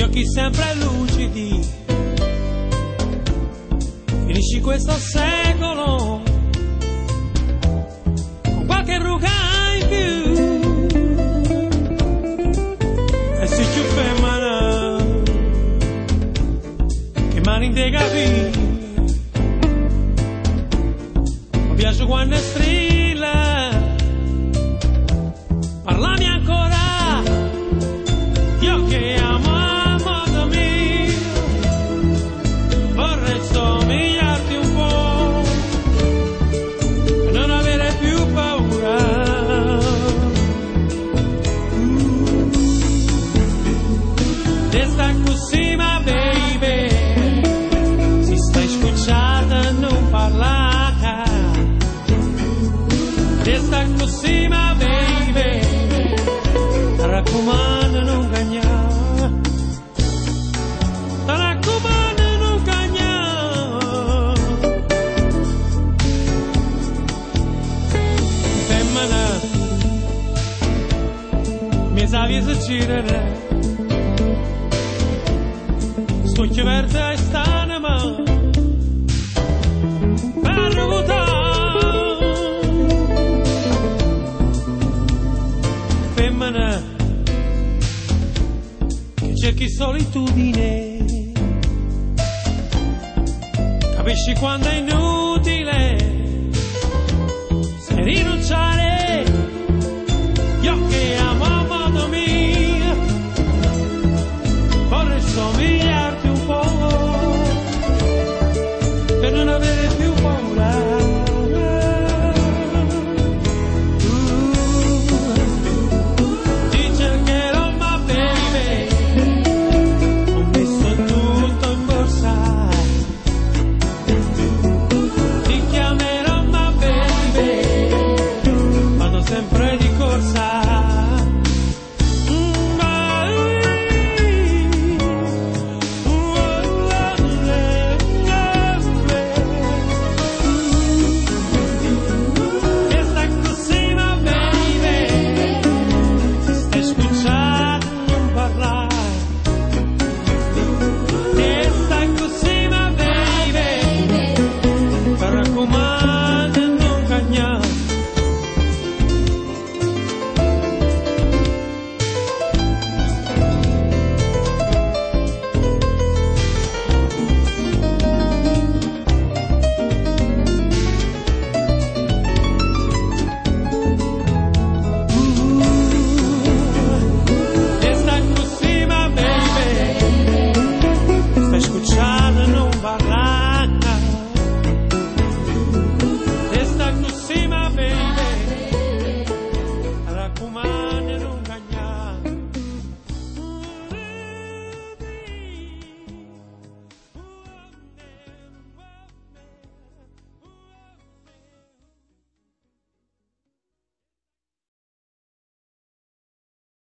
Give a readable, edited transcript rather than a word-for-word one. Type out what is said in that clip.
occhi sempre lucidi, finisci questo secolo con qualche ruga in più, e se ci femmina che mani te capì, mi piace quando strilla, parlami ancora, io che amo a modo mio, vorrei somigliarti un po' e non avere più paura. Resta così, ma baby, si sta scucciata, non parlare. Resta così, ma baby, raccomando non cagnare, raccomando non cagnare. Femmina, mi savi se girare, sto che verde e stanema per votare. Femmina, cerchi solitudine, capisci quando è inutile se rinunciare, io